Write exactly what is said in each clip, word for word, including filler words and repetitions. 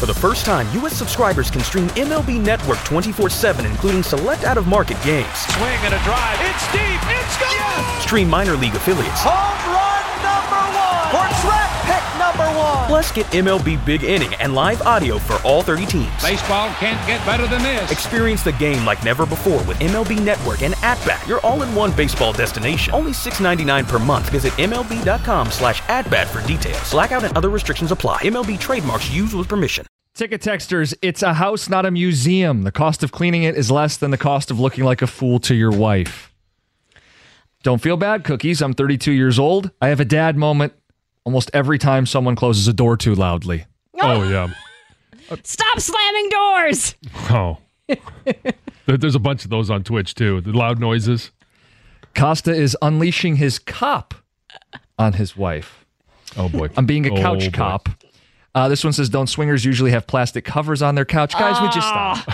For the first time, U S subscribers can stream M L B Network twenty-four seven, including select out-of-market games. Swing and a drive. It's deep. It's gone. Yes! Stream minor league affiliates. Home run number one. For draft pick number one. Plus, get M L B Big Inning and live audio for all thirty teams. Baseball can't get better than this. Experience the game like never before with M L B Network and At-Bat, your all-in-one baseball destination. Only six dollars and ninety-nine cents per month. Visit M L B dot com slash at-bat for details. Blackout and other restrictions apply. M L B trademarks used with permission. Ticket texters, it's a house, not a museum. The cost of cleaning it is less than the cost of looking like a fool to your wife. Don't feel bad, Cookies. I'm thirty-two years old. I have a dad moment almost every time someone closes a door too loudly. Oh, yeah. Stop slamming doors! Oh. There's a bunch of those on Twitch, too. The loud noises. Costa is unleashing his cop on his wife. Oh, boy. I'm being a oh, couch boy. cop. Uh, this one says, don't swingers usually have plastic covers on their couch? Guys, would you stop?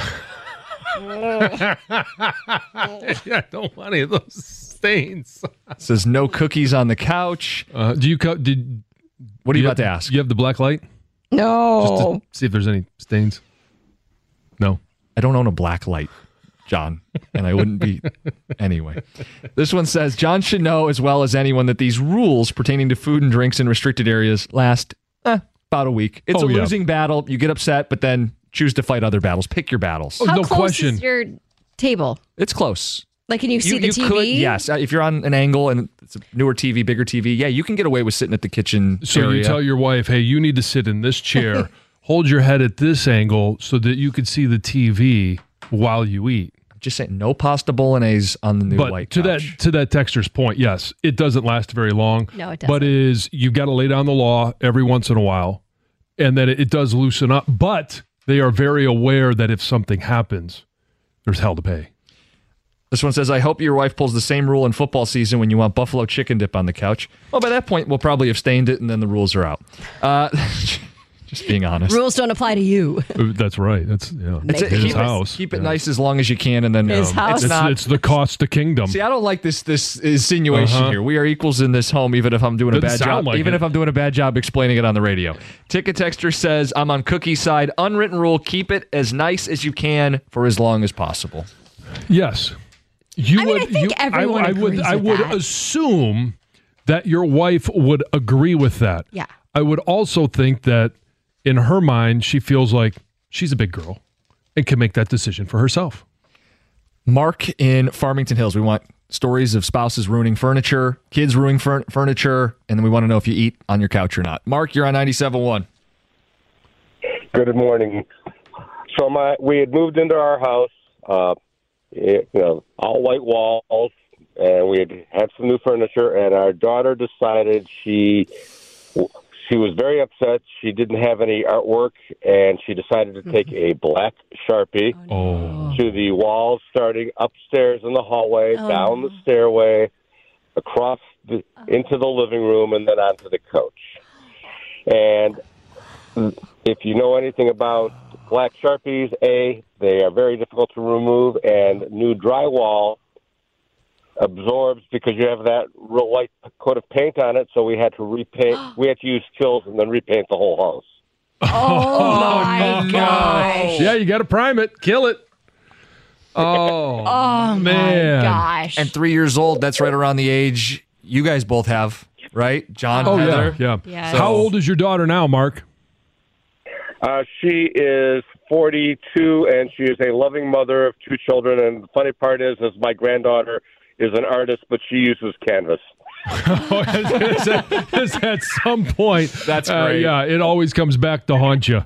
Yeah, I don't want any of those stains. It says, no cookies on the couch. Uh, do you co- did? What are you, you about have, to ask? You have the black light? No. Just to see if there's any stains. No. I don't own a black light, John, and I wouldn't be anyway. This one says, John should know as well as anyone that these rules pertaining to food and drinks in restricted areas last eh, about a week. It's oh, a yeah. losing battle. You get upset, but then choose to fight other battles. Pick your battles. Oh, How no close question. is your table? It's close. Like, can you see the you T V? Could, yes. Uh, If you're on an angle and it's a newer T V, bigger T V, yeah, you can get away with sitting at the kitchen So area. you tell your wife, hey, you need to sit in this chair, hold your head at this angle so that you can see the T V while you eat. Just saying, no pasta bolognese on the new But white to couch. that to that texter's point, yes, it doesn't last very long. No, it doesn't. But is you've got to lay down the law every once in a while, and then it, it does loosen up. But they are very aware that if something happens, there's hell to pay. This one says, I hope your wife pulls the same rule in football season when you want buffalo chicken dip on the couch. Well, by that point, we'll probably have stained it, and then the rules are out. Uh, just being honest. Rules don't apply to you. That's right. That's yeah. It's a- his keep house. It, keep it Yeah. nice as long as you can, and then His um, house. It's It's, not. it's the cost to kingdom. See, I don't like this this insinuation Uh-huh. here. We are equals in this home, even if I'm doing a Doesn't bad sound job. like even it. if I'm doing a bad job explaining it on the radio. Ticket texter says, I'm on Cookie's side. Unwritten rule: keep it as nice as you can for as long as possible. Yes. You I mean, would, I think you, everyone I, I would, agrees I with would that. assume that your wife would agree with that. Yeah. I would also think that in her mind, she feels like she's a big girl and can make that decision for herself. Mark in Farmington Hills. We want stories of spouses ruining furniture, kids ruining fur- furniture, and then we want to know if you eat on your couch or not. Mark, you're on ninety-seven point one. Good morning. So my we had moved into our house, uh, it, you know, all white walls, and we had had some new furniture. And our daughter decided she she was very upset. She didn't have any artwork, and she decided to take a black Sharpie Oh. to the walls, starting upstairs in the hallway, Oh. down the stairway, across the, into the living room, and then onto the couch. And if you know anything about black Sharpies, A, they are very difficult to remove, and new drywall absorbs because you have that real light coat of paint on it, so we had to repaint. We had to use Kills and then repaint the whole house. Oh, my gosh. Yeah, you got to prime it, kill it. Oh, Oh, man. my gosh. And three years old, that's right around the age you guys both have, right? John, Oh, Heather? yeah, yeah. Yes. How old is your daughter now, Mark? Uh, she is forty-two, and she is a loving mother of two children. And the funny part is, is my granddaughter is an artist, but she uses canvas. Oh, it's, it's, it's at some point. That's uh, great. yeah, it always comes back to haunt you.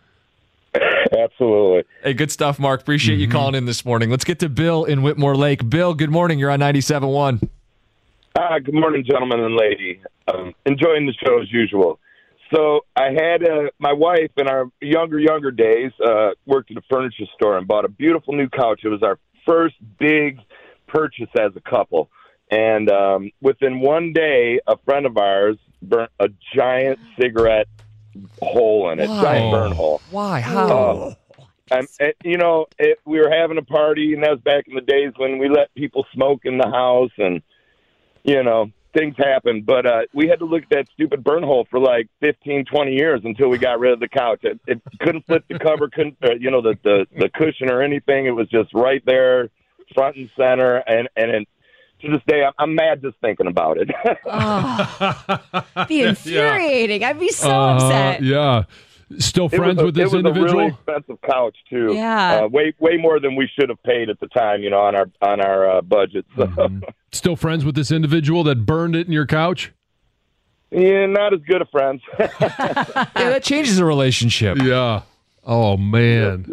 Absolutely. Hey, good stuff, Mark. Appreciate Mm-hmm. you calling in this morning. Let's get to Bill in Whitmore Lake. Bill, good morning. You're on ninety-seven point one. Uh, good morning, gentlemen and lady. Um, enjoying the show as usual. So I had uh, my wife in our younger, younger days uh, worked at a furniture store and bought a beautiful new couch. It was our first big purchase as a couple. And um, within one day, a friend of ours burnt a giant cigarette hole in it, Wow. giant burn hole. Why? How? Uh, and, and, you know, it, we were having a party, and that was back in the days when we let people smoke in the house, and, you know, things happen. But uh, we had to look at that stupid burn hole for like fifteen, twenty years until we got rid of the couch. It, it couldn't flip the cover, couldn't uh, you know the, the the cushion or anything. It was just right there, front and center, and and it, to this day, I'm, I'm mad just thinking about it. Oh, be infuriating. I'd be so Uh, upset. Yeah. Still friends it was a, with this it was individual? a really expensive couch too. Yeah. uh, way way more than we should have paid at the time. You know, on our on our uh, budget. So. Mm-hmm. Still friends with this individual that burned it in your couch? Yeah, not as good of friends. Yeah, that changes the relationship. Yeah. Oh man.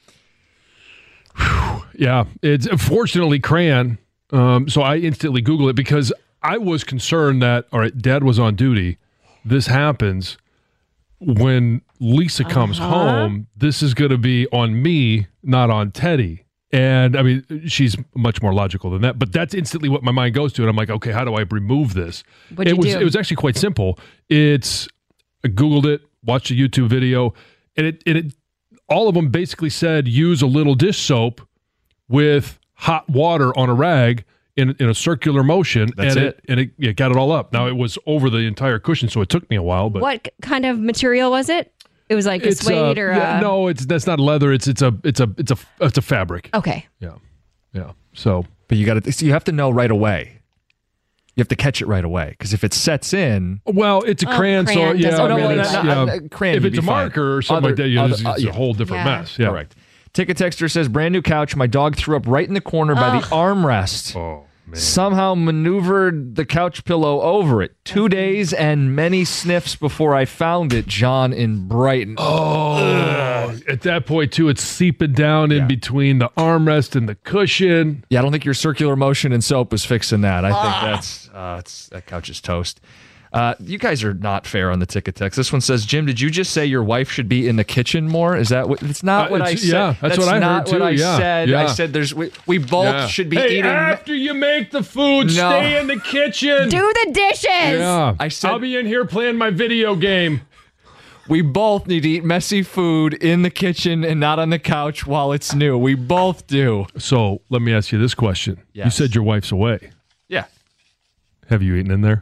Whew. Yeah. It's fortunately Cran. Um, so I instantly Google it because I was concerned that all right, Dad was on duty. This happens when Lisa comes Uh-huh. home. This is going to be on me, not on Teddy. And I mean, she's much more logical than that. But that's instantly what my mind goes to. And I'm like, okay, how do I remove this? What'd it you was do? it was actually quite simple. It's I Googled it, watched a YouTube video, and it, it, it all of them basically said use a little dish soap with hot water on a rag in in a circular motion. That's and it. And it, it got it all up. Now it was over the entire cushion, so it took me a while. But What kind of material was it? It was like a it's suede uh, or yeah, a... no, it's that's not leather. It's it's a it's a it's a it's a fabric. Okay. Yeah, yeah. So But you got to. So you have to know right away. You have to catch it right away because if it sets in, well, it's a Oh, crayon, so crayon yeah. doesn't I mean, really it's, matter. yeah. Uh, crayon if would it's a be fine. marker or something like Other- that, you know, other- it's, uh, it's yeah. a whole different Yeah. mess. Yeah. correct. Ticket texter says brand new couch. My dog threw up right in the corner by the armrest. Oh man. Somehow maneuvered the couch pillow over it. Two days and many sniffs before I found it. John in Brighton. Oh, at that point too, it's seeping down in Yeah. between the armrest and the cushion. Yeah, I don't think your circular motion and soap is fixing that. I think that's uh, it's, that couch is toast. Uh, you guys are not fair on the ticket text. This one says, Jim, did you just say your wife should be in the kitchen more? Is that what? It's not Uh, what I it's- said. yeah, that's what I not heard, what too. I Yeah, said. yeah. I said there's we, we both Yeah. should be hey, eating. after you make the food, No. stay in the kitchen. Do the dishes. yeah, I said- I'll be in here playing my video game. We both need to eat messy food in the kitchen and not on the couch while it's new. We both do. So let me ask you this question: You Yes. said your wife's away. Yeah. Have you eaten in there?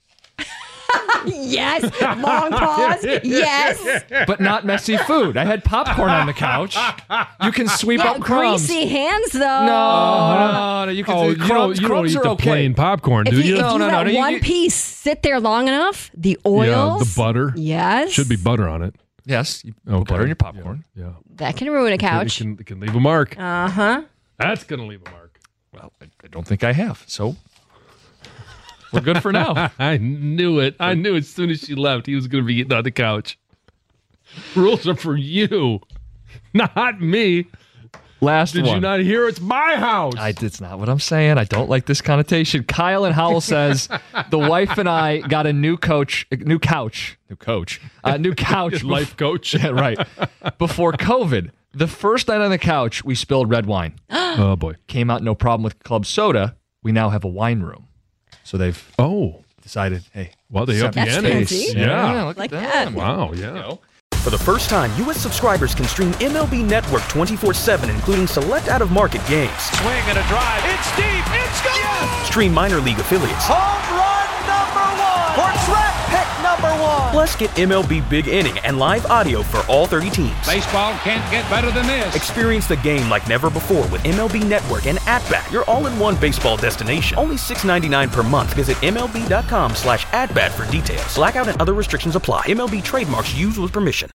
Yes. Long pause. Yes. But not messy food. I had popcorn on the couch. You can sweep Yeah, up crumbs. greasy hands though. No, no, no. You can Oh, do you don't, crumbs. you don't Crumbs eat are the okay. plain popcorn, If do you, you? if No, you no, no, let no, you- one you- piece sit there long enough, the oils. Yeah, the butter. Yes. Should be butter on it. Yes. You put Okay. butter in your popcorn. Yeah. That can ruin a It couch. can, it can leave a mark. Uh huh. That's going to leave a mark. Well, I, I don't think I have. So we're good for now. I knew it. I knew as soon as she left, he was going to be eating on the couch. Rules are for you, not me. Last Did one. you not hear? It's my house. I, it's not what I'm saying. I don't like this connotation. Kyle and Howell says the wife and I got a new coach, a new couch, new coach, a new couch, Life coach. Yeah, right. Before COVID, the first night on the couch, we spilled red wine. Oh, boy. Came out no problem with club soda. We now have a wine room. So they've Oh, decided, hey, well, they up the That's ante. fancy. Yeah. look Like at that. them. Wow, yeah. For the first time, U S subscribers can stream M L B Network twenty-four seven, including select out-of-market games. Swing and a drive. It's deep. It's gone. Stream minor league affiliates. Home run number one. Or draft pick number one. Plus, get M L B Big Inning and live audio for all thirty teams. Baseball can't get better than this. Experience the game like never before with M L B Network and At-Bat, your all-in-one baseball destination. Only six ninety-nine per month. Visit MLB.com slash at-bat for details. Blackout and other restrictions apply. M L B trademarks used with permission.